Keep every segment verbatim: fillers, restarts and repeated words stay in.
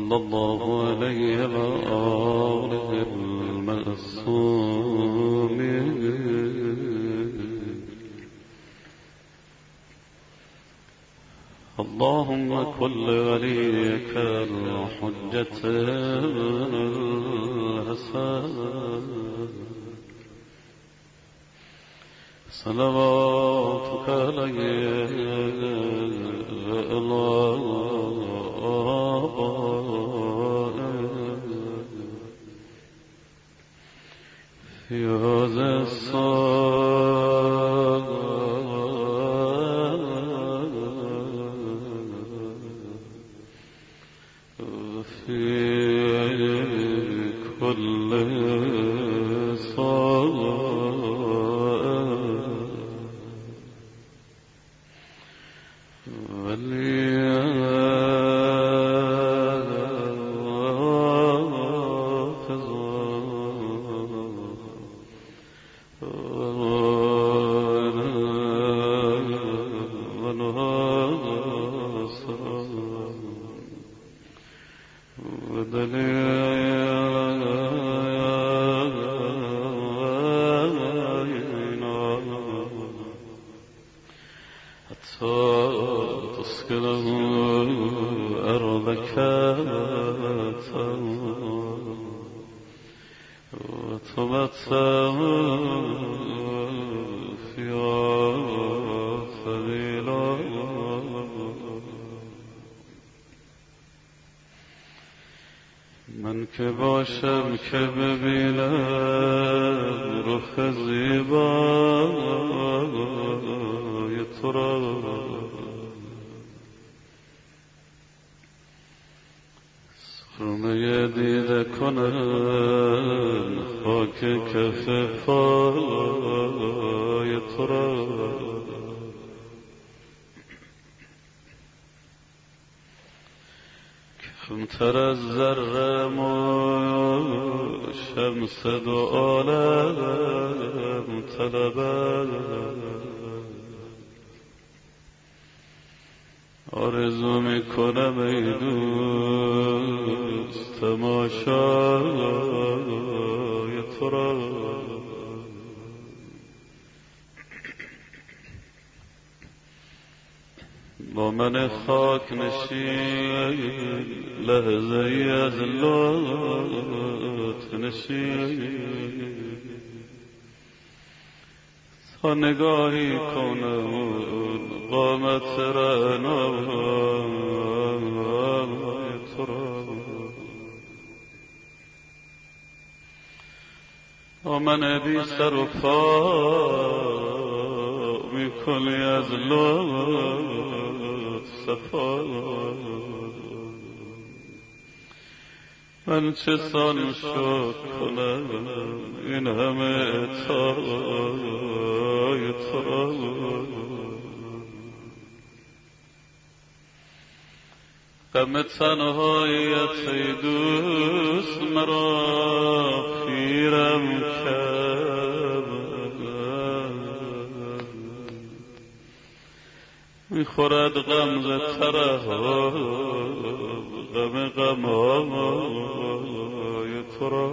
صلى الله عليه وآله المعصومين. اللهم كل وليك الحجة الحسن صلواتك عليه في هذا الصلاة في كل من که باشم که ببینم رخ زیبای تو را، سرمه دیده کنم خاک کف پای تو را، کمتر از ذره ما شمس دو عالم طلبد، آرزو میکنم ای دوست تماشای تو را، با من خاک نشین لحظه ای از لطف نشین، تا نگاهی کنم قامت رعنای تو را، با من بی سر و پا میکنی از لطف صفا، من چه سان شکر کنم این همه عطای تو را، غم تنهاییت ای دوست مرا پیرم کرد، میخورد غمزه ترحم غم غمهای تو را،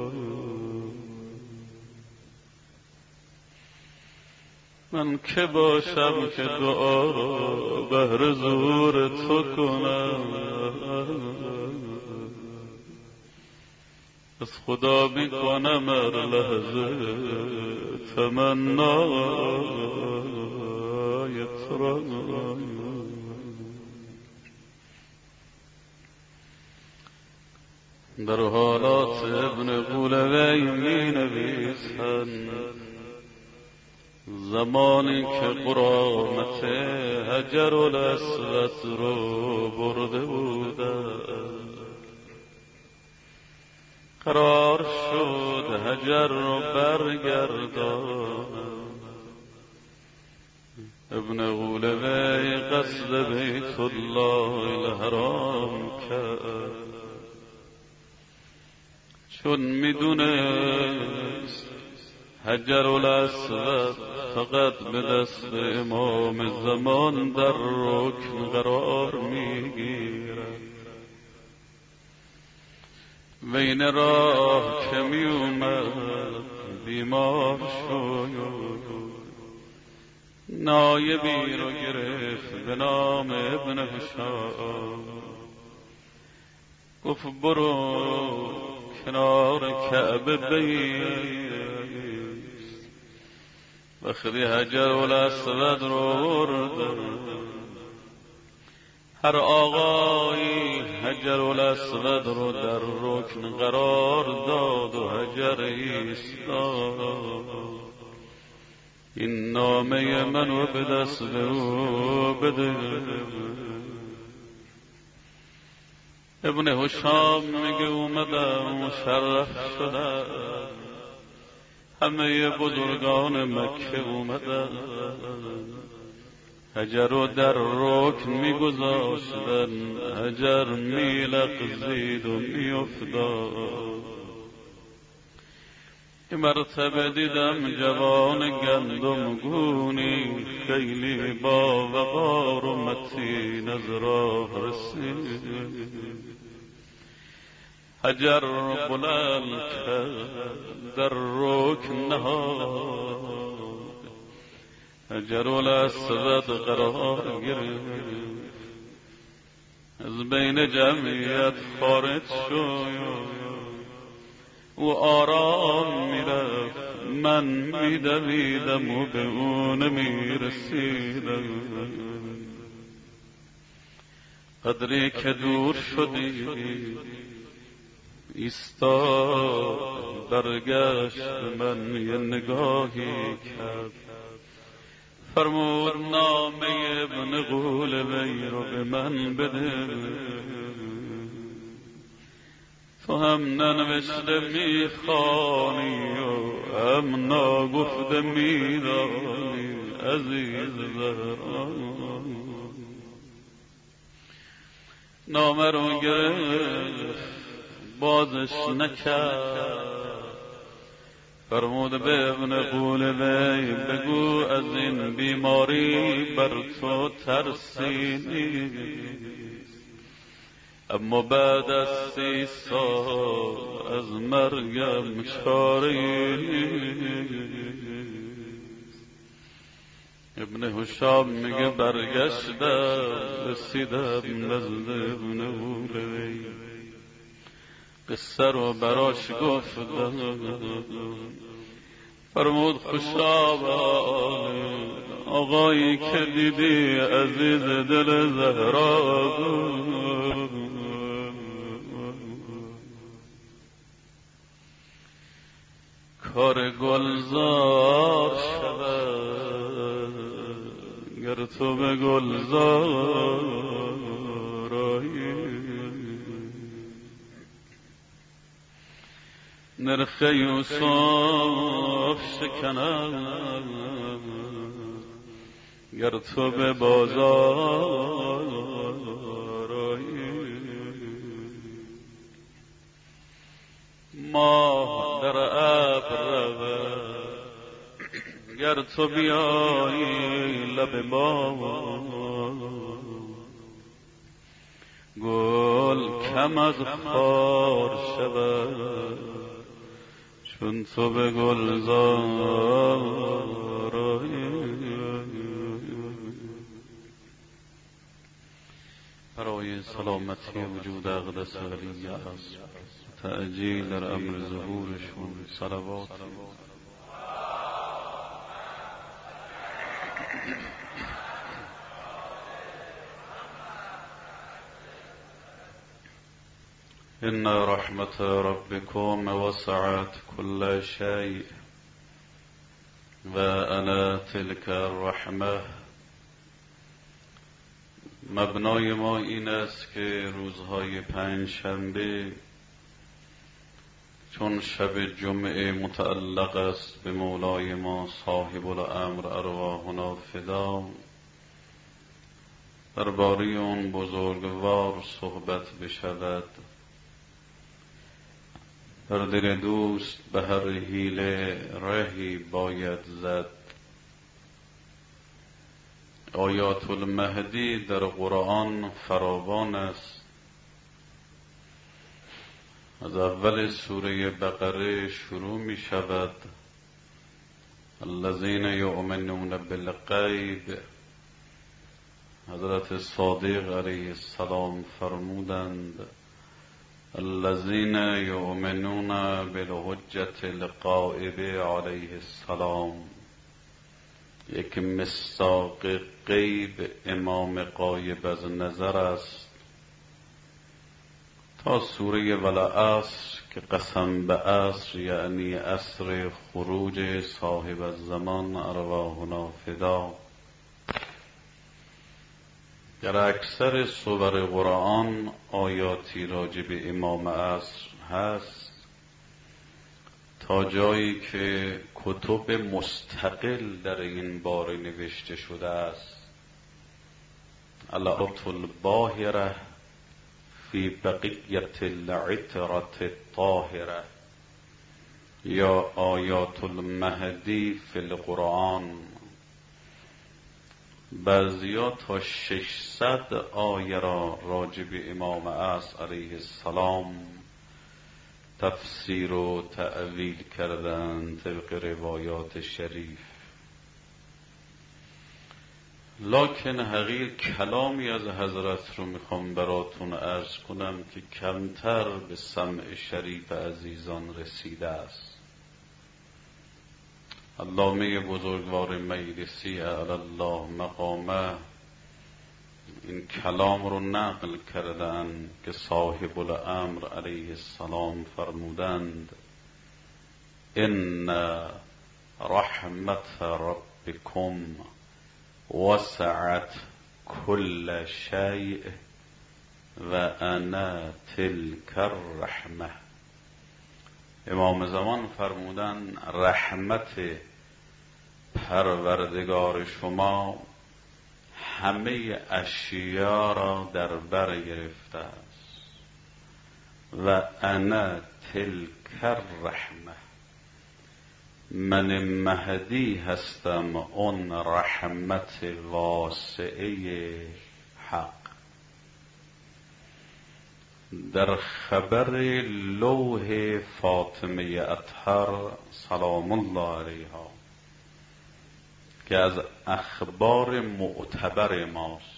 من که باشم که دعا را بهر ظهور تو کنم، از خدا میکنم هر لحظه تمنای تو را، در حالات ابن قولوی می نویسند زمانی که قرامت حجر الاسود رو برده بودند، قرار شد حجر رو برگردانند، ابن قولوی قصد بیت الله الحرام کرد، چون میدونست حجر الاسود فقط به دست امام زمان در رکن قرار میگیرد، بین راه که می اومد بیمار شد، نایبی رو گرفت به نام ابن هشام، گفت برو کنار کعبه بیست. وقتی حجر الاسود رو برد، هر آقایی حجر الاسود رو در رکن قرار داد و حجر ایستاد. این نامه منو به دست او بده. ابن هشام میگه اومدم مشرف شدم، همه بزرگان مکه اومدن، حجر رو در رکن میگذاشتن، حجر میلغزید و میافتاد. یه مرتبه دیدم جوان گندم گونی، خیلی با وقار و متین از راه رسید، حجر بلند کرد در رکن نهاد، حجر الاسود قرار گرفت، از بین جمعیت خارج شد و آرام میرفت. من میدویدم و به اون میرسیدم. قدری که دور شدی ایستاد، برگشت من یه نگاهی کرد، فرمود نامه ابن قولبی رو به من بده. تو هم ننوشته میخوانی و هم ناگفته میدانی عزیز زهران. نامه رو گرفت بازش نکرد، فرمود به ابن قولبی بگو از این بیماری بر تو ترسی نیست، اما بعد از سی سال از مرگم چاره‌ای نیست. ابن هشام میگه برگشتم رسیدم نزد ابن قولبی، قصه رو براش گفتم. فرمود خوشا آقایی که دیدی عزیز دل زهرا، کار گلزار شود گر تو به گلزار آیی. نرخ یوسف شکنم گر تو به بازار آیی. ماه در ابر گر تو بیایی لب ما، گل کم از خار شود چون تو به گلزار آیی. برای سلامتی وجود اقدس ولی است، تعجیل در امر ظهورشون صلوات. إن رحمة ربكم وسعت كل شيء وأنا تلك الرحمة. مبنای ما این است که روزهای پنج شنبه چون شب جمعه متعلق است به مولای ما صاحب الامر ارواحنا فدا، درباره اون بزرگوار صحبت بشود. در دل دوست به هر حیله رهی باید زد. آیات المهدی در قرآن فراوان است. از اول سوره بقره شروع می شود الذین یؤمنون بالغیب. حضرت صادق علیه السلام فرمودند الذین یؤمنون بالحجة الغائب علیه السلام. یک مصداق غیب امام غایب از نظر است تا سوره والعصر که قسم به عصر یعنی عصر خروج صاحب الزمان ارواحنا فدا. در اکثر سور قرآن آیاتی راجع به امام عصر هست تا جایی که کتب مستقل در این باره نوشته شده است. الآیات الباهره فی بقیت العترة الطاهره یا آیات المهدی فی القرآن. بعضیا تا ششصد آیه را راجع به امام عصر علیه السلام تفسیر و تأویل کردند طبق روایات شریف. لکن حقیر کلامی از حضرت رو میخوام براتون عرض کنم که کمتر به سمع شریف عزیزان رسیده است. علامه بزرگوار مجلسی اعلی الله مقامه این کلام رو نقل کردند که صاحب الامر علیه السلام فرمودند ان رحمت ربکم وسعت كل شیء و انا تلک الرحمه. امام زمان فرمودند رحمت پروردگار شما همه اشیا را در بر گرفته است و انا تلک الرحمه، من مهدی هستم اون رحمت واسعه حق. در خبر لوح فاطمه اطهر سلام الله علیها که از اخبار معتبر ماست،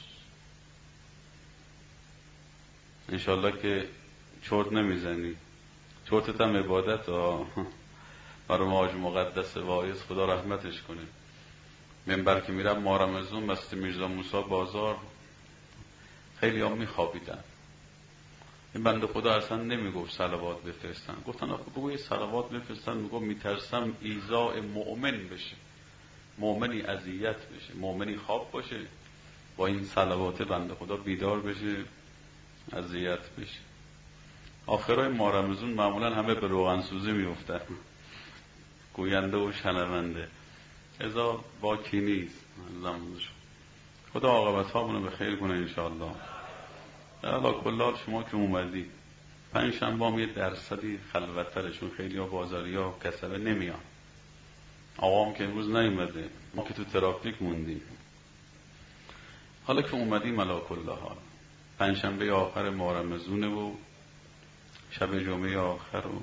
انشالله که چرت نمیزنی. چرتت هم عبادت ها برای ماج مقدس واعظ خدا رحمتش کنه. منبر که میرم ماه رمضان مسجد میرزا موسی بازار خیلی هم میخوابیدن. این بنده خدا اصلا نمیگفت صلوات بفرستن. گفتن آخه بگو یه صلوات بفرستن. میگو میترسم ایذاء مؤمن بشه، مؤمنی اذیت بشه، مؤمنی خواب باشه، با این صلوات بنده خدا بیدار بشه اذیت بشه. آخرای ماه رمضان معمولا همه به روغن سوزی میفتن، گوینده و شنونده، ازا باکی نیست. خدا عاقبت هامونو به خیر کنه انشاءالله. علا کلال شما که اومدی پنج شنبه هم یه درصدی خلوت‌ترشون، خیلی ها بازاری ها کسبه نمیان. آقام که امروز نیومده، ما که تو ترافیک موندیم. حالا که اومدیم علا کلال پنج شنبه آخر ماه رمضونه و شب جمعه آخر و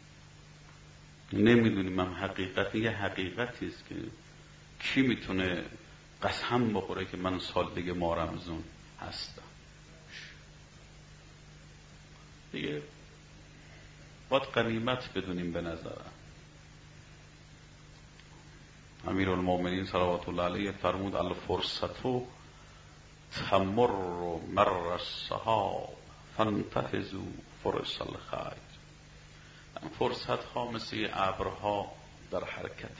نمیدونیم هم حقیقت یه حقیقتی است که کی میتونه قسم بخوره که من سال دیگه ماه رمضان هستم. دیگه باید غنیمت بدونیم. به نظرم امیرالمومنین صلوات الله علیه فرمود الفرصتو تمر مر السحاب فانتهزوا فرص الخیر. فرصت ها مثل ابرها در حرکت،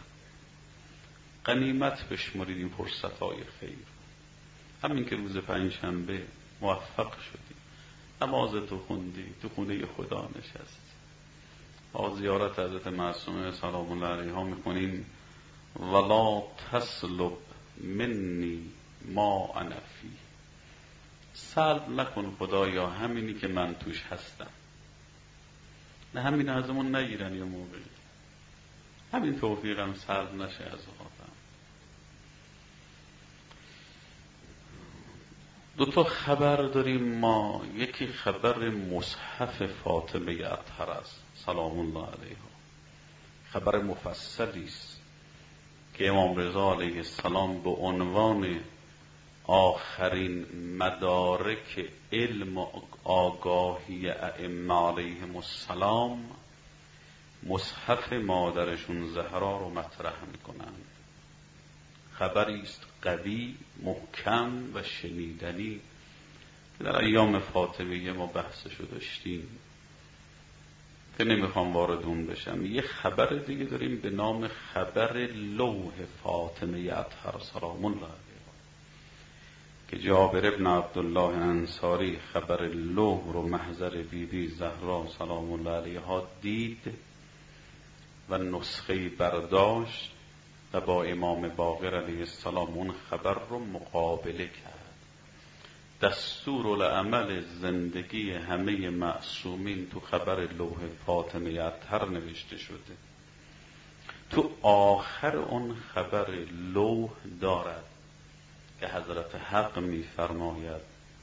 غنیمت بشمارید این فرصت های خیر. همین که روز پنجشنبه موفق شدی، نماز تو خوندی، تو خونه خدا نشستی، با زیارت حضرت معصومه سلام الله علیها میکنیم ولا تسلب منی ما انا فی. سلب نکن خدایا همینی که من توش هستم. نه همین ازمون نگیرن یه موقعی، همین توفیقم سلب نشه از آدم. دو تا خبر داریم ما. یکی خبر مصحف فاطمه اطهر است سلام الله علیها، خبر مفصلی است که امام رضا علیه السلام به عنوان آخرین مدارک علم و آگاهی ائمه علیهم السلام مصحف مادرشون زهرا رو مطرح میکنند. خبری است قوی، محکم و شنیدنی که در ایام فاطمیه ما بحثشو داشتیم که نمیخوام وارد اون بشم. یه خبر دیگه داریم به نام خبر لوح فاطمه اطهر سلام الله علیها که جابر ابن عبدالله انصاری خبر لوح رو محضر بی بی زهرا سلام الله علیها دید و نسخه برداشت و با امام باقر علیه السلام اون خبر رو مقابله کرد. دستور العمل زندگی همه معصومین تو خبر لوح فاطمه اطهر نوشته شده. تو آخر اون خبر لوح دارد که حضرت حق می‌فرماید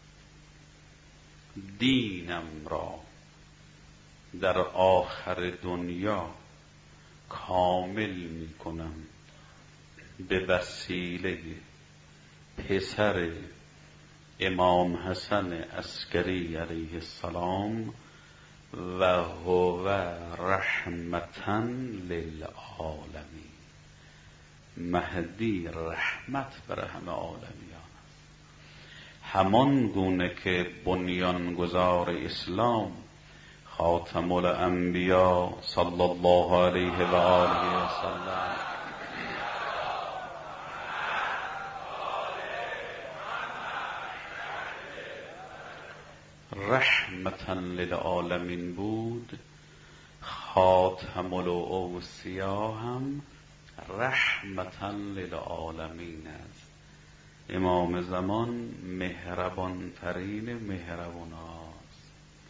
دینم را در آخر دنیا کامل می‌کنم به وسیله پسر امام حسن عسکری علیه السلام و هو رحمتاً للعالمین. مهدی رحمت بر همه عالمیان است. همان گونه که بنیانگذار اسلام خاتم الانبیا صلی الله علیه و آله و سلم رحمتاً للعالمین بود، خاتم الاوصیا هم رحمتاً للعالمین است. امام زمان مهربان ترین مهربان هاست.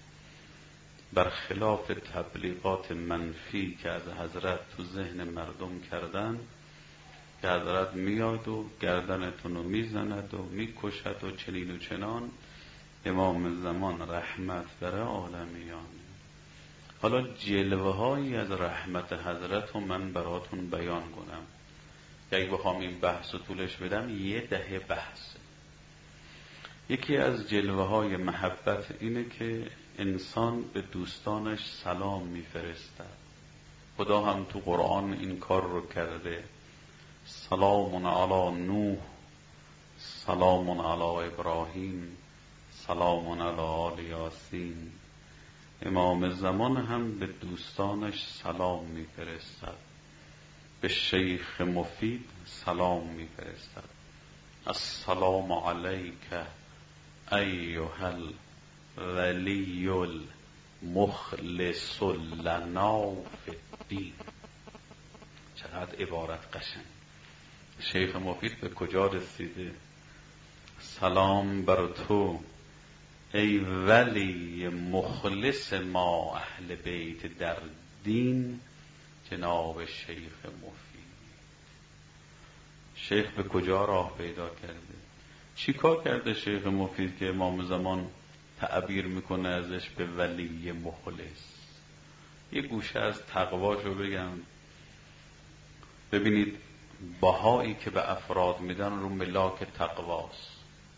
برخلاف تبلیغات منفی که از حضرت تو ذهن مردم کردن که حضرت میاد و گردنتون رو میزند و میکشد و چنین و چنان، امام زمان رحمت برای عالمیان. حالا جلوه هایی از رحمت حضرت رو من براتون بیان کنم که اگه بخوام این بحث رو طولش بدم یه دهه بحثه. یکی از جلوه های محبت اینه که انسان به دوستانش سلام میفرستد. خدا هم تو قرآن این کار رو کرده. سلام علی نوح، سلام علی ابراهیم، سلام علی آل یاسین. امام زمان هم به دوستانش سلام میفرستد. به شیخ مفید سلام میفرستد. السلام علیک ایها الولی المخلص لنا فی الدین. چقدر عبارت قشنگ. شیخ مفید به کجا رسیده؟ سلام بر تو ای ولی مخلص ما اهل بیت در دین جناب شیخ مفید. شیخ به کجا راه پیدا کرده؟ چی کار کرده شیخ مفید که امام زمان تعبیر میکنه ازش به ولی مخلص؟ یه گوشه از تقواشو بگم. ببینید بهایی که به افراد میدن رو ملاک تقواست.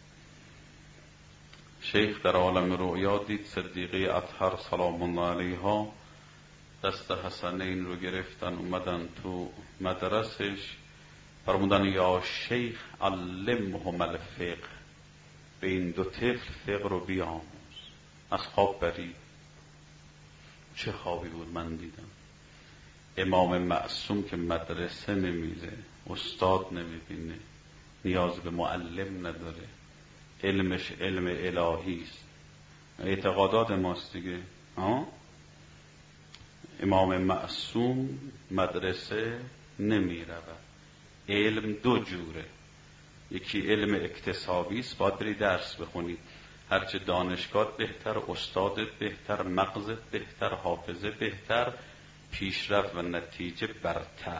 شیخ در عالم رؤیا دید صدیقه اطهر سلام الله علیها دست حسنین رو گرفتن اومدن تو مدرسش، فرمودن یا شیخ علمهم الفقه، به این دو طفل فقه رو بیاموز. از خواب برید. چه خوابی بود من دیدم. امام معصوم که مدرسه نمیره، استاد نمیبینه، نیاز به معلم نداره، علمش علم الهی است، اعتقادات ماست دیگه. ها؟ امام معصوم مدرسه نمی رود. علم دو جوره. یکی علم اکتسابی است، باید بری درس بخونی. هرچه دانشگاه بهتر، استادت بهتر، مغزت بهتر، حافظه بهتر، پیشرفت و نتیجه برتر.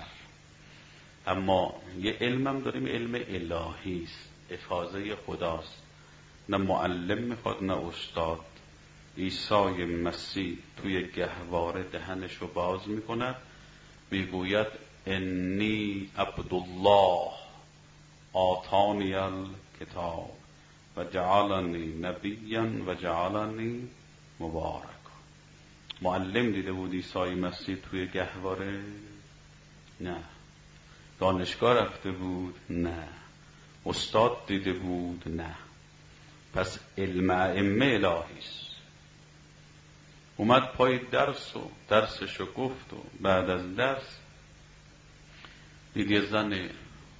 اما یه علمم داریم، علم الهی است، افاضه خداست. نه معلم میخواد نه استاد. عیسی مسیح توی گهواره دهنشو باز میکند، میگوید انی عبدالله آتانی الکتاب و جعلنی نبیا و جعلنی مبارک. معلم دیده بود عیسی مسیح توی گهواره؟ نه. دانشگاه رفته بود؟ نه. استاد دیده بود؟ نه. پس علم ائمه الهی است. اومد پای درس و درسشو گفت و بعد از درس دید یه زن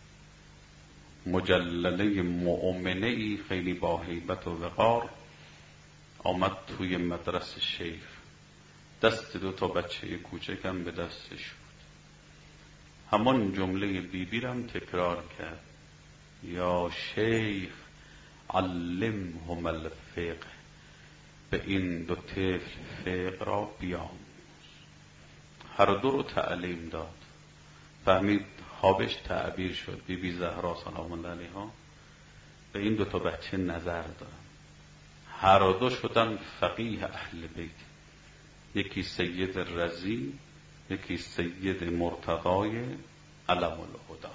مجلله مؤمنه ای خیلی با هیبت و وقار آمد توی مدرسه شیخ. دست دو تا بچه کوچکم به دستش بود. همان جمله بیبی رم تکرار کرد، یا شیخ علمهم الفقه، به این دو طفل فقه را بیاموز. هر دو رو تعلیم داد. فهمید خوابش تعبیر شد. بی بی زهرا سلام الله علیها به این دو تا بچه نظر دارن، هر دو شدن فقیه اهل بیت. یکی سید رضی، یکی سید مرتضای علم الهدی.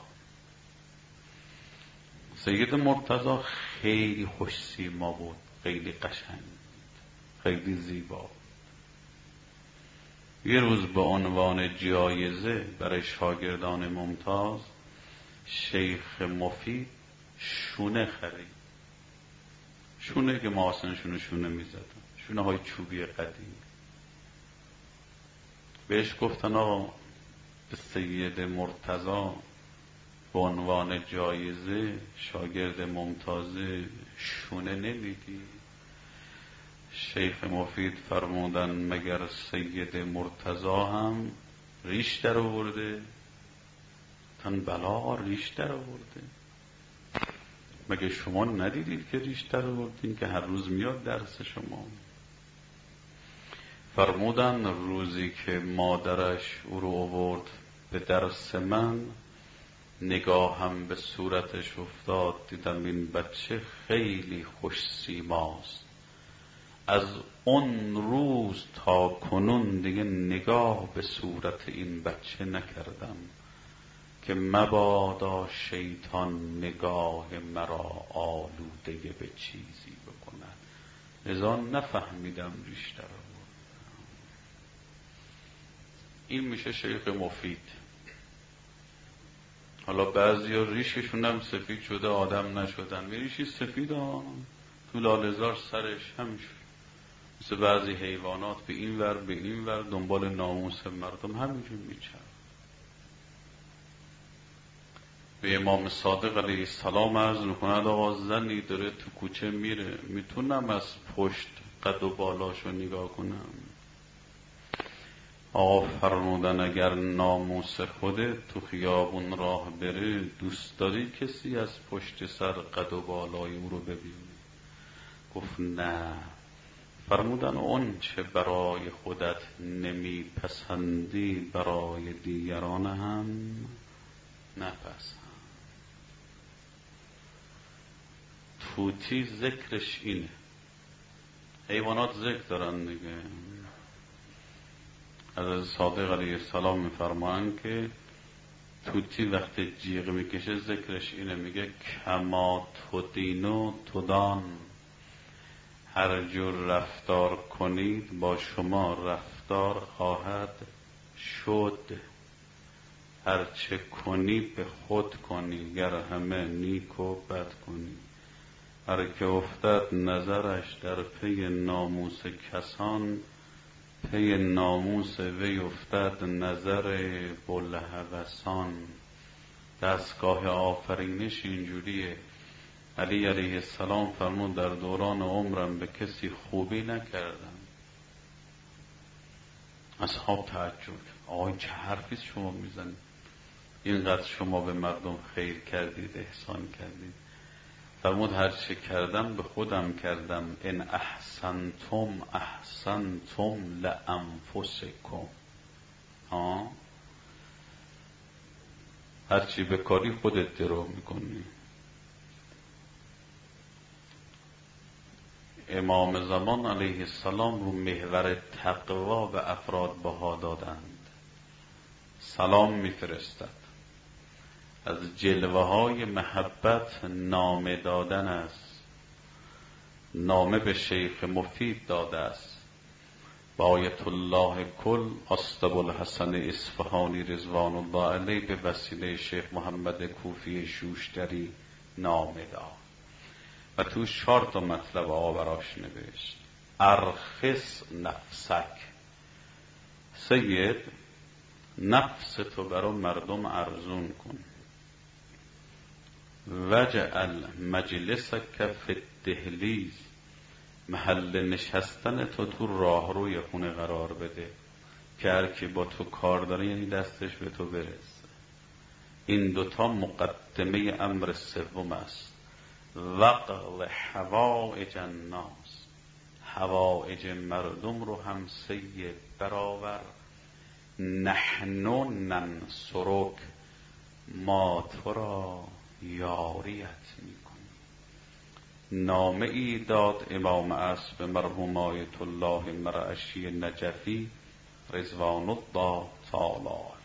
سید مرتضی خیلی خوش سیما بود، خیلی قشنگ، خیلی زیبا. یه روز به عنوان جایزه برای شاگردان ممتاز شیخ مفید شونه خرید. شونه که ما اصلا شونه شونه میزدن، شونه های چوبی قدیم. بهش گفتن آقا به سید مرتضی به عنوان جایزه شاگرد ممتازه شونه نمیدی؟ شیخ مفید فرمودن مگر سید مرتضی هم ریش در آورده؟ تن بلا ریش در آورده. مگه شما ندیدید که ریش در آوردین که هر روز میاد درس شما؟ فرمودن روزی که مادرش او رو آورد به درس من، نگاهم به صورتش افتاد، دیدم این بچه خیلی خوش سیماست. از اون روز تا کنون دیگه نگاه به صورت این بچه نکردم که مبادا شیطان نگاه مرا آلوده به چیزی بکند. لذا نفهمیدم ریش در آوردم. این میشه شیخ مفید. حالا بعضی ها ریششون هم سفید شده آدم نشدن. ریشی سفید ها تو لاله‌زار سرش همش مثل بعضی حیوانات به این ور به این ور دنبال ناموس مردم همینجور میچرد. به امام صادق علیه السلام عرض میکند آقا زنی داره تو کوچه میره، میتونم از پشت قد و بالاشو نگاه کنم؟ آقا فرمودن اگر ناموس خودت تو خیابون راه بره دوست داری کسی از پشت سر قد و بالای او رو ببینی؟ گفت نه. فرمودن اون چه برای خودت نمی پسندی برای دیگران هم نپسند. طوطی ذکرش اینه. حیوانات ذکر دارن دیگه. حضرت صادق علیه السلام میفرمایند که طوطی وقتی جیغ میکشه ذکرش اینه، میگه کما تدینو تدان، هر جور رفتار کنید با شما رفتار خواهد شد. هر چه کنی به خود کنی، گر همه نیک و بد کنی. هر که افتد نظرش در پی ناموس کسان، پی ناموس وی افتد نظر بوالهوسان. دستگاه آفرینش اینجوریه. علی علیه السلام فرمود در دوران عمرم به کسی خوبی نکردم. اصحاب تعجب، آقای چه حرفی شما میزنید؟ اینقدر شما به مردم خیر کردید، احسان کردید. فرمود هر چه کردم به خودم کردم. ان احسنتم احسنتم لانفسکم. ها هر چی بکاری خودت درو میکنی. امام زمان علیه السلام رو محور تقوا و افراد بها دادند. سلام میفرستد. از جلوه های محبت نامه دادن است. نامه به شیخ مفید داده است. با آیت الله کل اسطبوالحسن اصفهانی رضوان الله علیه به وسیله شیخ محمد کوفی شوشتری نامه داد و تو چهار تا مطلب آوراش نوشت. ارخص نفسک، سید نفس تو برای مردم ارزون کن. وجعل مجلسک فی الدهلیز، محل نشستن تو تو راهروی خونه قرار بده که هر کی با تو کار داره یعنی دستش به تو برسه. این دوتا مقدمه امر سوم است. وقل حوائج الناس، حوائج مردم رو هم سید برآور. نحن ننصرک، ما تو را یاریت میکنیم. نامه ای داد امام عصر به مرحوم آیت الله مرعشی نجفی رضوان الله تعالی علیه.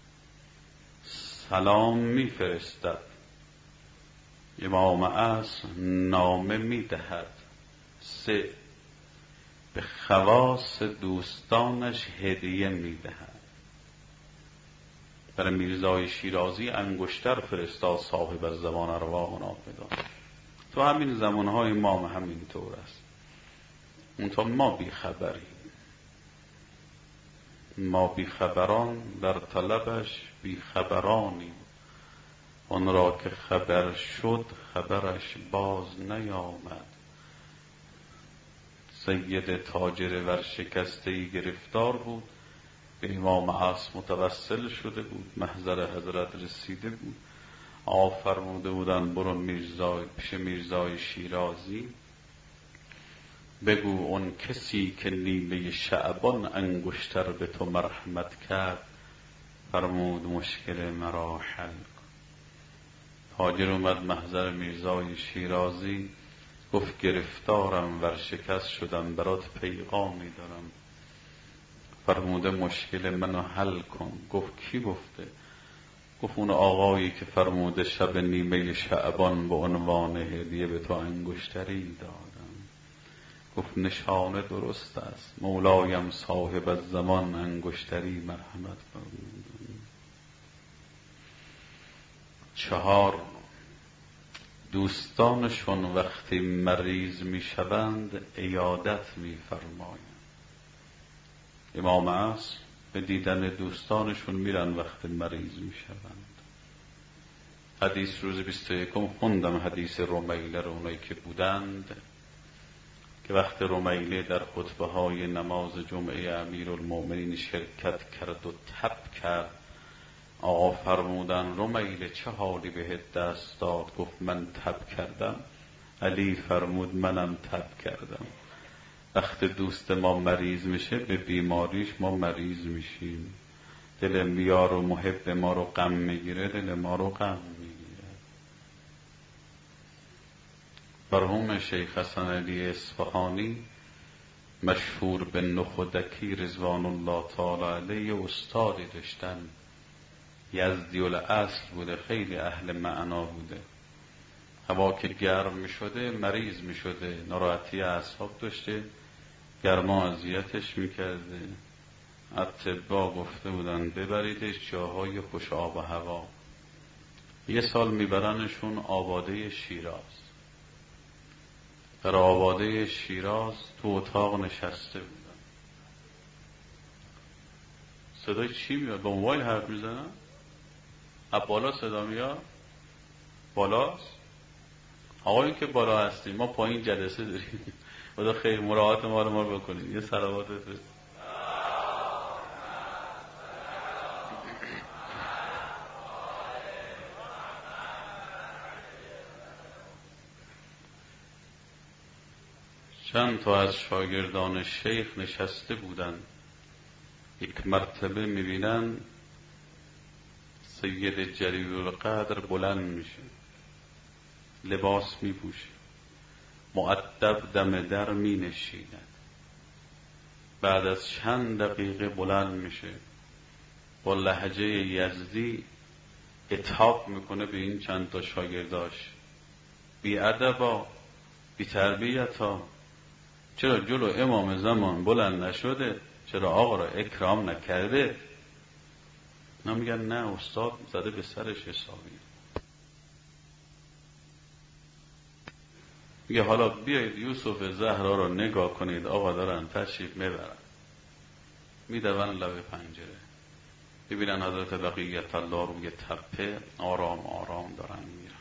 سلام میفرستد. امام عصر نامه میدهد. سه، به خواص دوستانش هدیه میدهد. برای میرزای شیرازی انگشتر فرستاد صاحب از زمان ارواحنا فدا. تو همین زمانهای ما هم همینطور است. اونتا ما بیخبریم. ما بیخبران در طلبش بیخبرانیم. اون را که خبر شد خبرش باز نیامد. سید تاجر ورشکسته‌ای گرفتار بود، به امام عصر متوسل شده بود، محضر حضرت رسیده بود. آقا فرموده بودن برو میرزای پیش میرزای شیرازی بگو اون کسی که نیمه شعبان انگشتر به تو مرحمت کرد فرمود مشکل مرا حل کن. تاجر اومد محضر میرزای شیرازی، گفت گرفتارم، ورشکست شدم، برات پیغامی دارم. فرموده مشکل منو حل کن. گفت کی گفته؟ گفت اون آقایی که فرموده شب نیمه شعبان به عنوان هدیه به تو انگشتری دادم. گفت نشانه درست است، مولایم صاحب از زمان انگشتری مرحمت فرمود. چهار، دوستانشون وقتی مریض می شوند عیادت می فرمایند. امام عصر به دیدن دوستانشون میرن وقتی مریض می شوند. حدیث روز بیست و یکم خوندم حدیث رمیله رو، اونایی که بودند که وقت رمیله در خطبه های نماز جمعه امیرالمؤمنین شرکت کرد و تب کرد. آقا فرمودن رمیله چه حالی بهت دست داد؟ گفت من تب کردم. علی فرمود منم تب کردم. وقت دوست ما مریض میشه به بیماریش ما مریض میشیم. دل یار و محب ما رو غم میگیره، دل ما رو غم میگیره. مرحوم شیخ حسن علی اصفهانی مشهور به نخودکی رضوان الله تعالی علیه استادی داشتن، یزدی الاصل بوده، خیلی اهل معنا بوده. هوا که گرم میشده مریض میشده، ناراحتی اعصاب داشته، گرما اذیتش میکرده. اطباء گفته بودن ببریدش جاهای خوش آب و هوا. یه سال میبرنشون آباده شیراز. در آباده شیراز تو اتاق نشسته بودن. صدای چی میاد؟ با موبایل حرف میزنن؟ از بالا صدا میاد؟ بالاست؟ آقایون که بالا هستیم، ما پایین جلسه داریم. خدا خیر مراعات ما رو ما بکنید. یه صلوات بفرست. چند تا از شاگردان شیخ نشسته بودن. یک مرتبه میبینن سید جلیل القدر بلند میشه، لباس میپوشه، مؤدب دم در می نشیند. بعد از چند دقیقه بلند میشه، با لهجه یزدی عتاب میکنه به این چند تا شاگرداش: بی ادبا، بی تربیتا، چرا جلو امام زمان بلند نشده؟ چرا آقا را اکرام نکرده؟ نه میگن نه استاد زده به سرش حسابی. میگه حالا بیایید یوسف زهرا رو نگاه کنید، آقا دارن تشریف میبرن. میدون لب پنجره، ببینن حضرت بقیت الله روی تپه آرام آرام دارن میرن.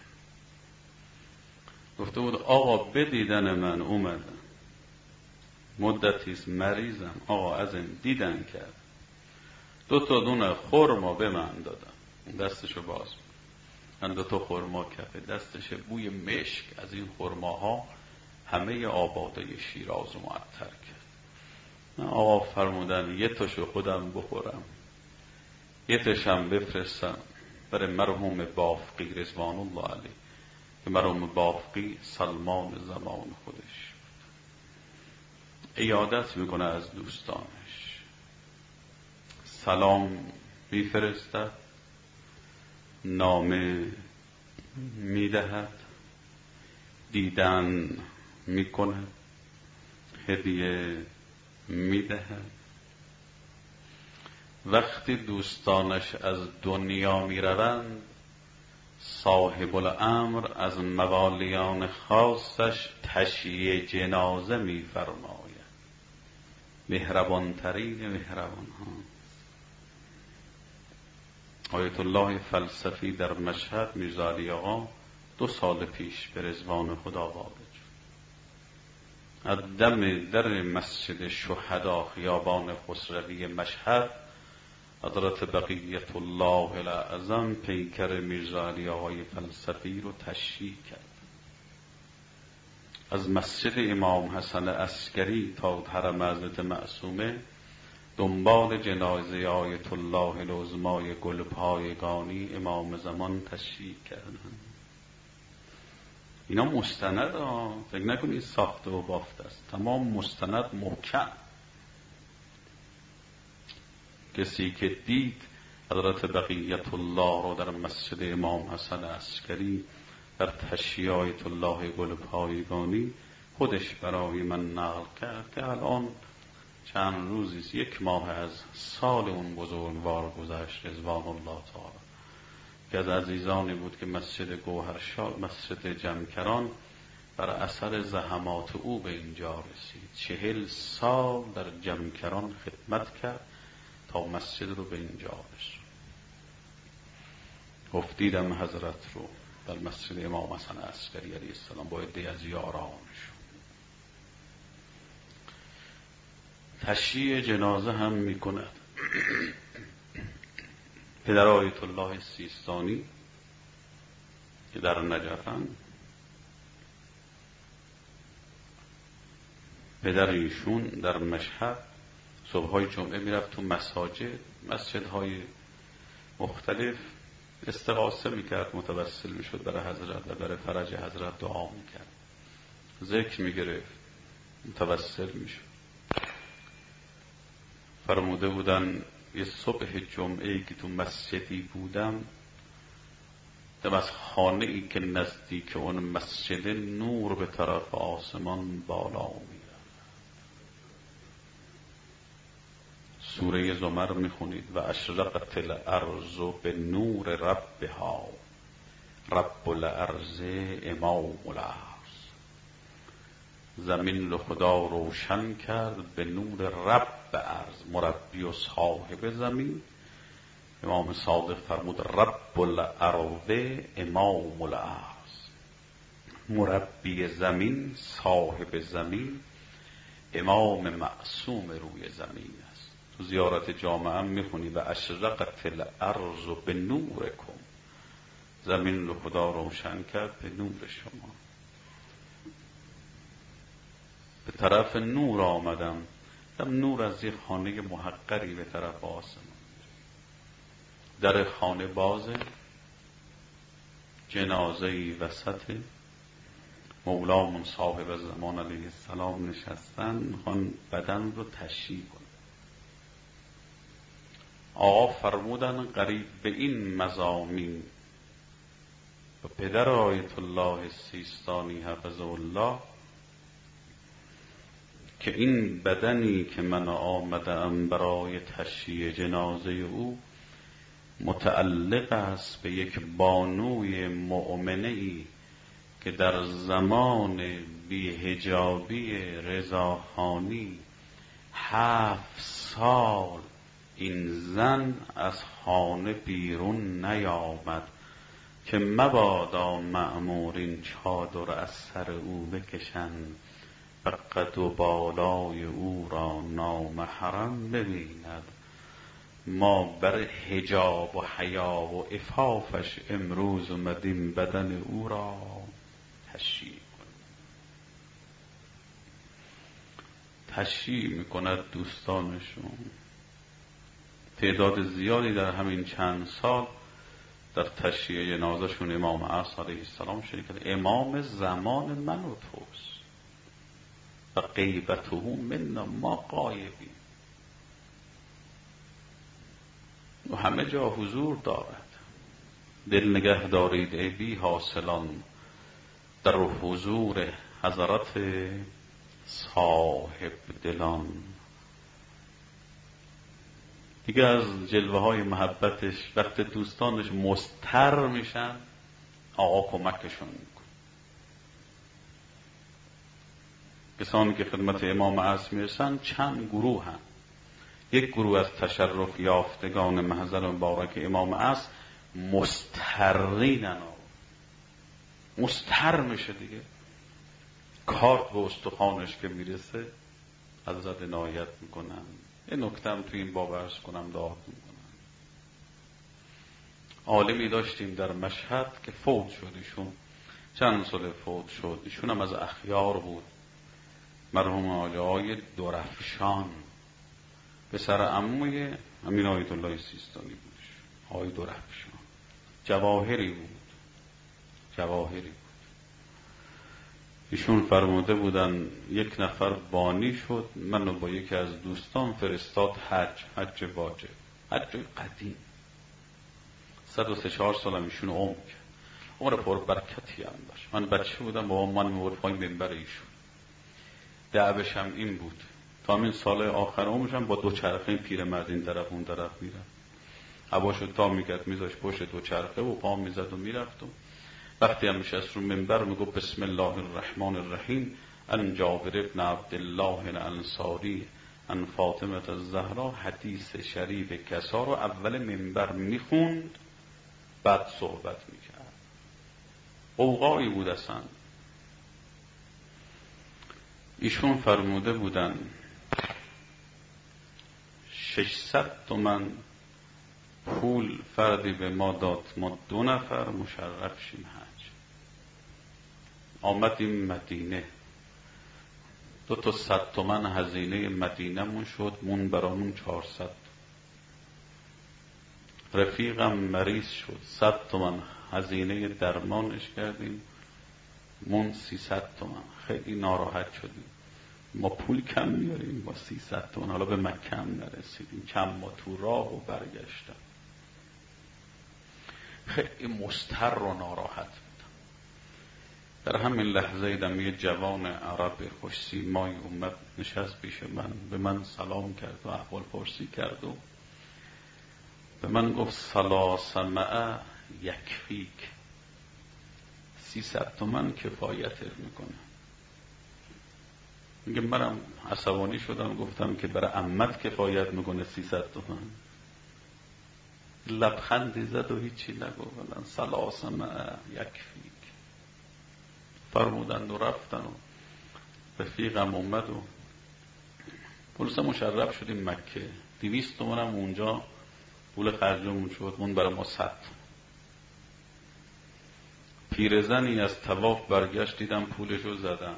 گفته بود آقا به دیدن من اومدن، مدتیست مریضم، آقا از این دیدن کرد، دو تا دونه خرما به من دادن، دستشو باز من دو تا خرما کفه دستش، بوی مشک از این خرماها همه آباده شیراز معطر کرد. آقا فرمودن یه تاشو خودم بخورم، یه تاشم بفرستم برای مرحوم بافقی رضوان الله علیه، که مرحوم بافقی سلمان زمان خودش عیادت میکنه از دوستانش، سلام میفرستد، نامه میدهد، دیدن میکند، هدیه میدهد. وقتی دوستانش از دنیا میروند، صاحب الامر از موالیان خاصش تشییع جنازه میفرماید. مهربان ترین مهربان ها آیت الله فلسفی در مشهد، میرزا علی آقا دو سال پیش به رضوان خدا وارد شد. از دم در مسجد شهدا خیابان خسروی مشهد، حضرت بقیت الله الاعظم پیکر میرزا علی آقای فلسفی رو تشییع کرد. از مسجد امام حسن عسکری تا حرم حضرت معصومه دنبال جنازه آیت الله العظمای گلپایگانی امام زمان تشییع کردن. اینا مستند ها، فکر نکنید ساخته و بافته است، تمام مستند محکم. کسی که دید حضرت بقیت الله رو در مسجد امام حسن عسکری در تشییع آیت الله گلپایگانی خودش برای من نقل کرد که الان چند روزیست، یک ماه از سال اون بزرگوار گذشت رضوان الله تعالی، که از عزیزانی بود که مسجد گوهرشاد، مسجد جمکران بر اثر زحمات او به اینجا رسید. چهل سال در جمکران خدمت کرد تا مسجد رو به اینجا رسید. گفتیدم حضرت رو در مسجد امام حسن عسکری علیه السلام با عده‌ای از یارانشون. تشییع جنازه هم می کند. پدر آیت الله سیستانی که در نجفن، پدر ایشون در مشهد صبحهای جمعه میرفت تو مساجد، مسجدهای مختلف استغاثه میکرد، متوسل میشد برای حضرت و برای فرج حضرت دعا میکرد، ذکر میگرفت، متوسل میشد. فرموده بودن یه صبح جمعه که تو مسجدی بودم، دم از خانه ای که نزدیک اون مسجد نور به طرف آسمان بالا میرفت. سوره زمر میخونید: و اشرقت الارض به نور ربها رب الارض امام الارض. زمین رو خدا روشن کرد به نور رب ارض، مربی و صاحب زمین. امام صادق فرمود رب الارض امام الارض، مربی زمین، صاحب زمین، امام معصوم روی زمین است. تو زیارت جامعه هم میخونی: و اشرقت الارض به نورکم، زمین رو خدا روشن کرد به نور شما. به طرف نور آمدم، دم نور از یک خانه محقری به طرف آسمان، در خانه بازه، جنازه‌ای وسطه، مولامون صاحب زمان علیه السلام نشستن، میخوان بدن رو تشییع کنن. آقا فرمودن قریب به این مضامین و پدر آیت الله سیستانی حفظه الله که این بدنی که من آمدم برای تشییع جنازه او متعلق است به یک بانوی مؤمنه‌ای که در زمان بی‌حجابی رضاخانی هفت سال این زن از خانه بیرون نیامد که مبادا مأمورین چادر از سر او بکشند و قد و بالای او را نامحرم ببیند. ما بر حجاب و حیا و عفافش امروز اومدیم بدن او را تشییع کنیم. تشییع میکند دوستانشون. تعداد زیادی در همین چند سال در تشییع جنازه‌شون امام عصر علیه السلام شرکت. امام زمان من و توست و غیبته منا، ما غایبیم و همه جا حضور دارد. دل نگه دارید ای بی حاصلان در حضور حضرت صاحب دلان. دیگه از جلوه های محبتش وقت دوستانش مستر میشن آقا کمکشون میکن. کسانی که خدمت امام عصر میرسن چند گروه هم. یک گروه از تشرف یافتگان محضر مبارک امام عصر مسترینن، مستر میشه دیگه. کارت به استخوانش که میرسه حضرت عنایت میکنن. یه نکتم تو این باب عرض کنم داد میکنن. عالمی داشتیم در مشهد که فوت شد، ایشون چند سال فوت شد، ایشون هم از اخیار بود، مرحوم آقای درفشان، پسر عموی امین آیت الله سیستانی بودش. آقای درفشان جواهری بود، جواهری بود. ایشون فرموده بودن یک نفر بانی شد، منو با یکی از دوستان فرستاد حج، حج واجب، حج قدیم. صد و سه چهار سالم ایشون عمر کرد، عمر پر برکتی هم داشت. من بچه بودم، بابا من میورد پایین منبر ایشون. دعوش هم این بود تا این سال آخر عمرشم با دو چرخه پیرمرد این طرف اون طرف میرفت، هواشو تا میکرد میذاش پشت دو چرخه و پا میزد و میرفت. و وقتی هم نشست رو منبر میگفت بسم الله الرحمن الرحیم ان جابر ابن عبدالله الانصاری ان فاطمه الزهرا، حدیث شریف کسا رو اول منبر میخوند بعد صحبت میکرد. قوقایی بود اصلا. ایشون فرموده بودن ششصد تومن پول فردی به ما داد، ما دو نفر مشرف شیم حج. آمدیم مدینه، دو تا صد تومن هزینه مدینه مون شد، مون برامون چهارصد. رفیقم مریض شد، صد تومن هزینه درمانش کردیم، مون سیصد تومن. خیلی ناراحت شدیم، ما پول کم میاریم با سیصد تومن، حالا به مکه هم نرسیدیم، چند ما تو راه و برگشتم. خیلی مضطر و ناراحت بودم. در همین لحظه دیدم یه جوان عرب خوش سیمایی اومد نشست پیش من، به من سلام کرد و احوال پرسی کرد و به من گفت ثلاث مئه یکفیک، سیصد تومن کفایتت میکنه. میگه منم عصبانی شدم، گفتم که برای عمت کفایت میکنه سیصد تومن. لبخندی زد و هیچی نگفت. ثلاث مئه یکفیک فرمودند و رفتن و رفیقم اومد و پولس مشرف شدیم مکه. دویست تومنم اونجا پول خرجمون شد، اون برای ما صد. پیرزنی از طواف برگشت، دیدم پولشو زدن،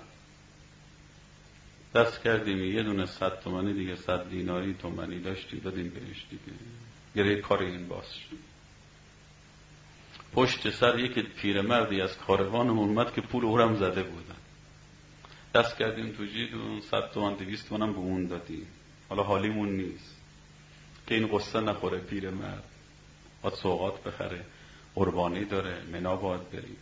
دست کردیم یه دونه صد تومنی دیگه، صد دیناری تومنی داشتی دادیم بهش دیگه. گره کار این باز شد. پشت سر یک پیرمردی از کاروان اومد که پول اورم زده بودن. دست کردیم تو جیب و صد تومن دویست تومنم به اون دادیم. حالا حالیمون نیست که این قصه نخوره پیرمرد، باید سوغات بخره، قربانی داره، منا باید بریم.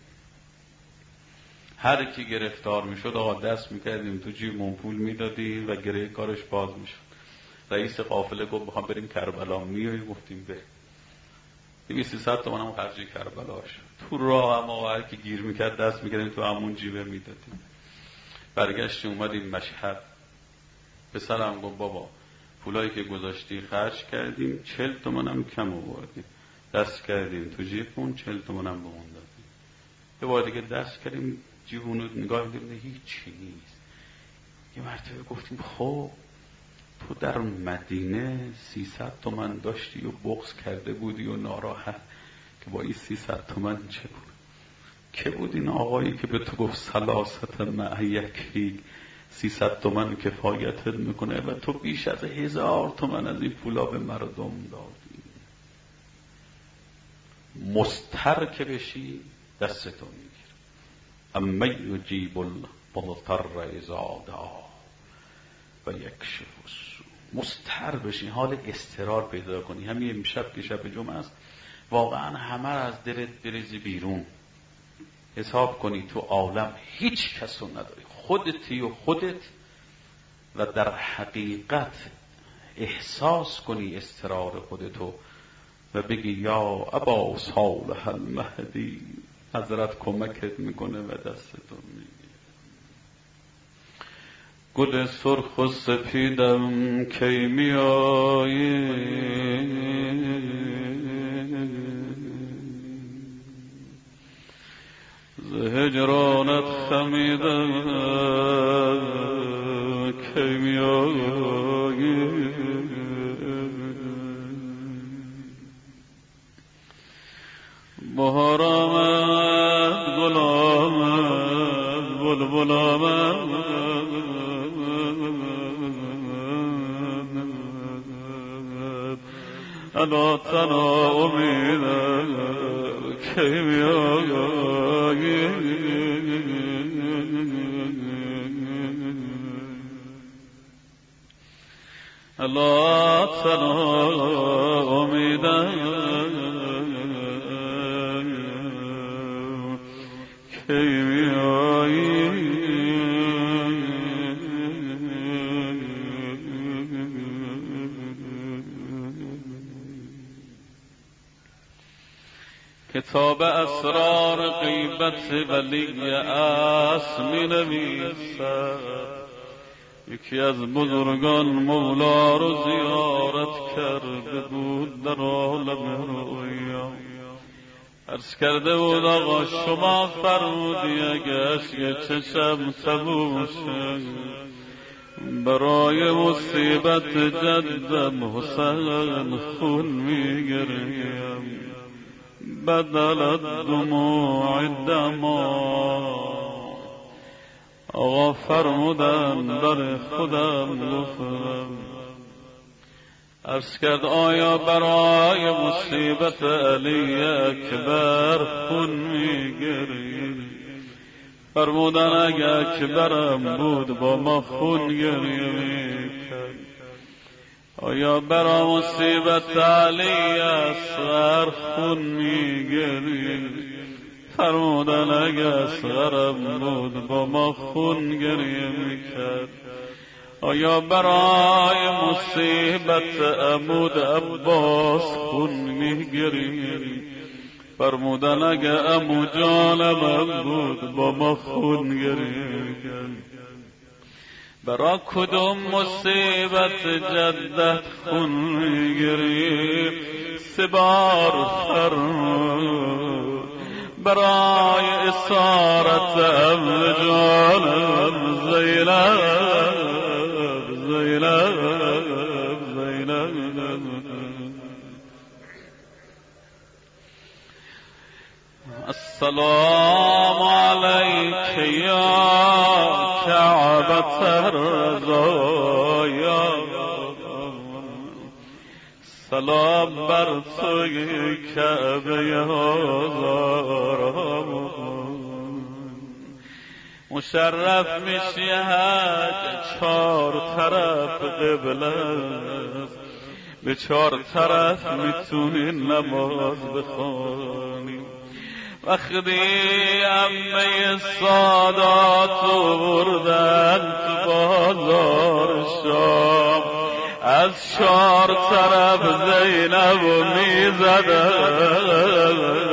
هر کی گرفتار میشد آقا دست میکردیم تو جیبمون پول میدادیم و گره کارش باز میشد. رئیس قافله گفت بخوام بریم کربلا، میایی؟ گفتیم بریم. دویست سیصد تومن هم خرج کربلا شد. تو راه هم آقا هر کی گیر میکرد دست میکردیم تو همون جیبه میدادیم. برگشتیم اومدیم مشهد. پسرم گفت بابا پولایی که گذاشتی خرج کردیم، چهل تومن هم کم آوردیم. دست کردیم تو جیبمون، چهل تومن هم به اون دادیم. یه بار دیگه دست کردیم جیبونو نگاه می‌کردیم هیچ چی نیست. یه مرتبه گفتیم خب تو در مدینه سیصد تومن داشتی و بغض کرده بودی و ناراحت که با این سیصد تومن چه بود؟ که بود این آقایی که به تو گفت سلاست معیکی سیصد تومن کفایتت میکنه و تو بیش از هزار تومن از این پولا به مردم دادی. مستر که بشی دستتو میگیر. اما یجیب المضطر اذا دعا و یکشف السوء. مستر بشی، حال استرار پیدا کنی. همین امشب که شب جمعه است واقعا همه از دلت بریزی بیرون، حساب کنی تو عالم هیچ کسو نداری، خودتی و خودت، و در حقیقت احساس کنی استرار خودتو و بگی یا ابا صالح المهدی، حضرت کمکت میکنه و دستتو میگیره. گل سرخ و سپیدم کی میایی، ز هجرانت خمیدم کی میایی. بهار آمد، گل آمد، بلبل آمد، الا تنا امیدم کی میایی. الا تنا امیدم کی میایی. کتاب اسرار غیبت ولی اصل می نویسد. یکی از بزرگان مولا رو زیارت کرده بود در عالم رویا. عرض کرده بود آقا شما فرمودی اگه اشک چشم سبوشه برای مصیبت جدم حسین خون میگریم بدل الدموع دما. آقا فرمودن در خودم گفتم، عرض کرد آیا برای مصیبت علی اکبر خون میگری؟ فرمودن اگه اکبرم بود با ما خون گریه میکرد. آیا برای مصیبت علی اصغر خون میگری؟ فرمودن اگه اصغرم بود با ما خون گریه میکرد. آیا برای مصیبت عمود عباس خون میگری؟ فرمودن اگه عمو جانم بود با ما خون گریه میکرد. برای کدوم مصیبت جدت خون میگری؟ سه بار فرمود برای اسارت عمو جانم زینب زینب زینب. السلام علیک یا کعبة الرضایا، سلام بر توی کعبه آزارم، مشرف میشی حج چار طرف قبله، به چار طرف میتونی نماز بخونی. وقتی عمه سادات بردن تو بازار شام، از چار طرف زینب میزدن.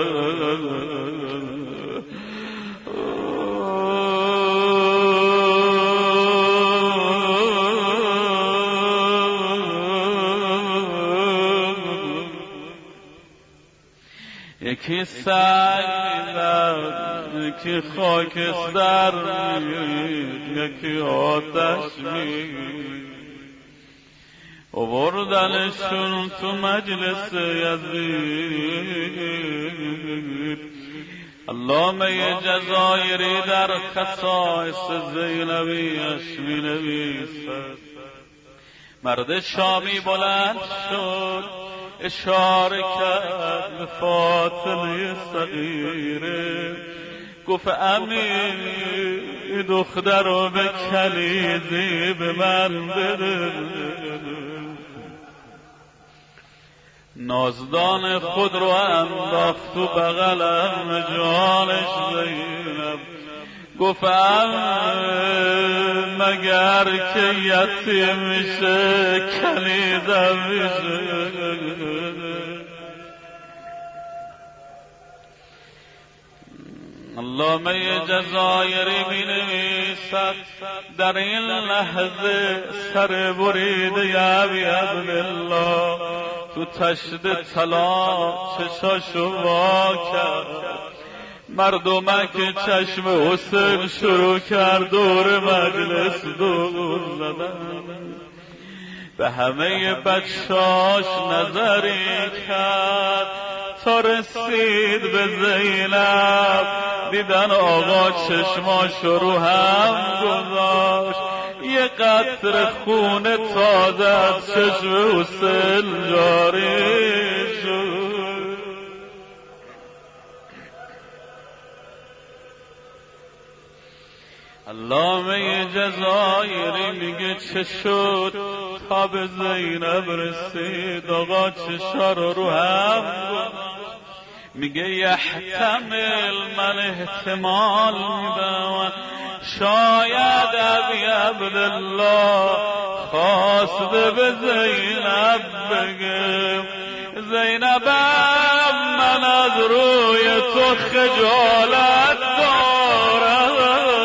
یکی سنگ میزد، یکی خاکستر می‌ریخت، یکی آتش می‌ریخت. آوردنشون تو مجلس یزید. علامه جزایری در خصائص زینبیش می‌نویسد مرد شامی بلند شد، اشاره کرد به فاطمه صغیره، گفت امی دختر رو به کلیزی به من بده. نازدان خود رو انداخت تو بغلم جانش زینب، گفتم مگر که یتیم میشه کنیزم میشه. علامه جزایری می نویسد در این لحظه سر بریده ابی عبدالله تو تشت طلا چشاشو وا کرد. مردمک چشم حسین شروع کرد دور مجلس دور زدن، به همه بچهاش نظری کرد تا رسید به زینب. دیدن آقا چشماش رو هم گذاشت، یه قطره خون تازه از چشم حسین جاری شد. علامه جزایری میگه چه شد تا به زینب رسید، آقا چشا رو رو هم میگه یحتمل، من احتمال میدم شاید ابی عبدالله خواسته به زینب بگه زینبم من از روی تو خجالت دارم.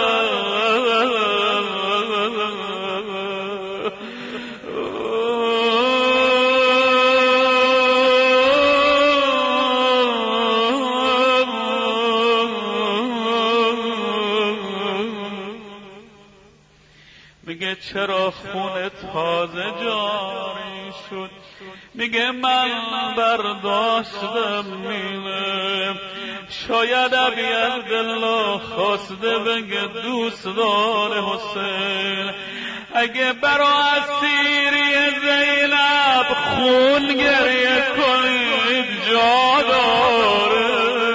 میگه چرا خون تازه جاری شد؟ میگه من برداشتم میره، شاید ابی عبدالله خواسته بگه دوست داره حسین، اگه برا اسیری زینب خون گریه کنید جا داره.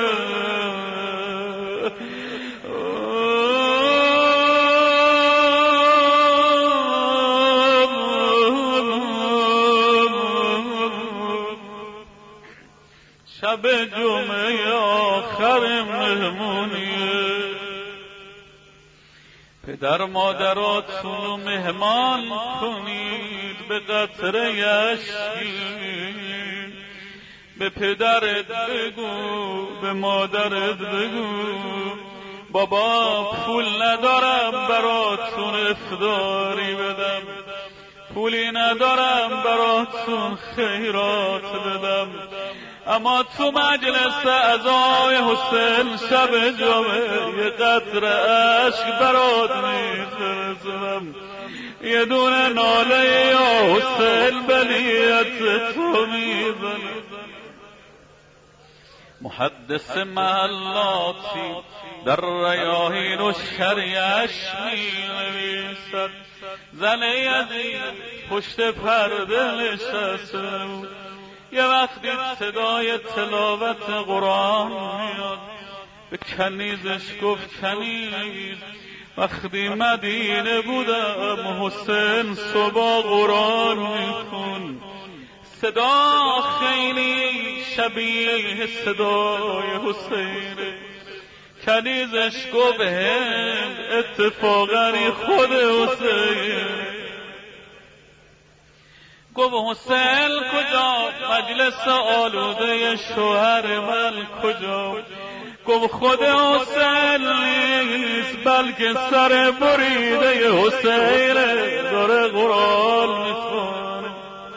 شب جمعه آخر مهمونیه، پدر مادراتون رو مهمان کنید به قطره اشکین. به پدرت بگو، به مادرت بگو بابا پول ندارم براتون افطاری بدم، پولی ندارم براتون خیرات بدم، اما تو مجلس اعضای حسین شب جمعه یه قطره اشک برات میفرستم، یه دونه ناله یا حسین به نیت تو میزنم. محدث محلاتی در ریاحین و شریعش می نویسد. زن یزید پشت پرده نشسته بود. یه وقتی صدای تلاوت قرآن میاد، به کنیزش گفت کنیز وقتی مدینه بودم حسین صبح قرآن میخون، صدا خیلی شبیه صدای حسینه. کنیزش گفت هند اتفاقا خود حسین. گفت حسین کجا؟ مجلس آلوده شوهر من کجا؟ گفت خود حسین نیست بلکه سر بریده حسین داره قرآن میخونه.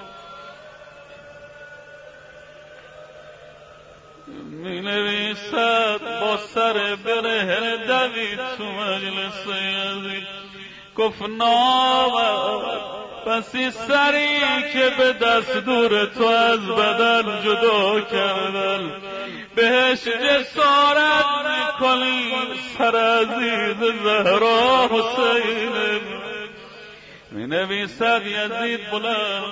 می نویسد با سر بره دوید تو مجلس یزید. گفت نامد بسی سری که به دستور تو از بدن جدا کردن، بهش جسارت میکنی سر عزیز زهرا حسین. می نویسد یزید بلند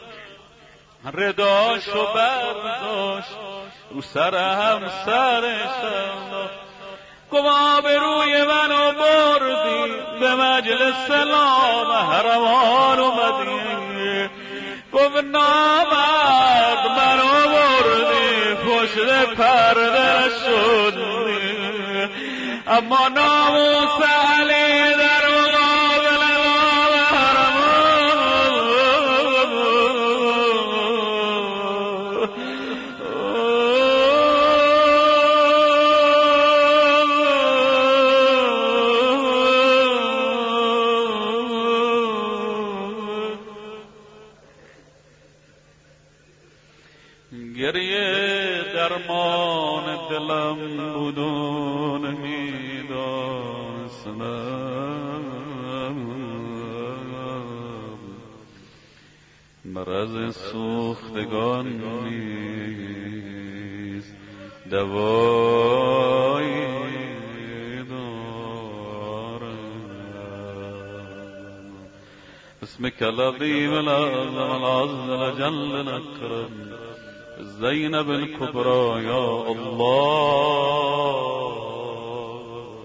رداشو برداشت رو سر همسرش انداخت. گفت آبروی منو بردی به مجلس نامحرمان اومدی. گفت نامرد منو بردی پشت پرده شدی، اما ناموس علی در مقابل گریه درمان دلم بودون میدانستم، مرض سوختگان نیست دوایی دارم. اسمك العظيم الأعظم العز الجل الأكرم زینب الکبرى یا الله.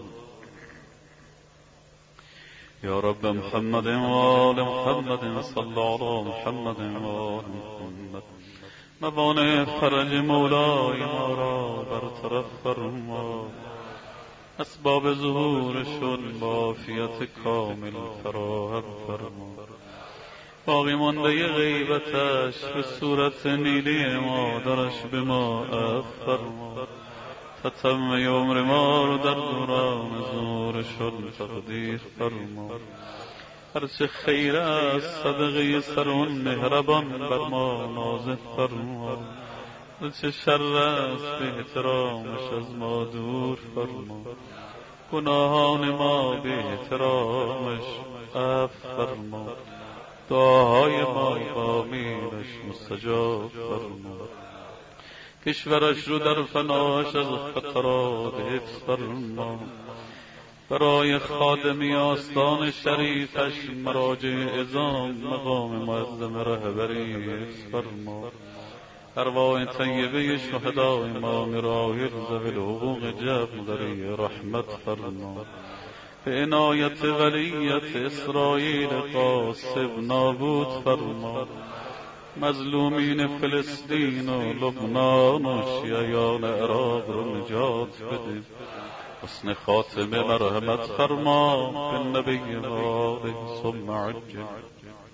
یا رب محمد و آل محمد صلی علی محمد و آل محمد. موانع فرج مولای ما را برطرف فرما، اسباب ظهورشون با عافیت کامل فراهم فرما. باقی مانده غیبتش به صورت نیلی مادرش به ما افرما. تتم عمر ما رو در دوران ظهورشون تقدیر فرما. هرچه خیر است صدقه سر اون مهربان بر ما نازل فرما. هرچه شر است به احترامش از ما دور فرما. گناهان ما به احترامش عفو فرما. دعاهای ما با میرش مستجاب فرما. کشورش رو در فناش از خطرات حفظ فرما. برای خادمی آستان شریفش مراجع اعظام مقام معظم رهبری حفظ فرما. ارواح طیبه شهدای ما مراحل ذوی الحقوق جبری رحمت فرما. به عنایت ولیت اسرائیل قاسب نابود فرما. مظلومین فلسطین و لبنان و شیعیان عراق رو نجات بده. حسن خاتمه مرحمت فرما. به نبی و آله ثم عجل.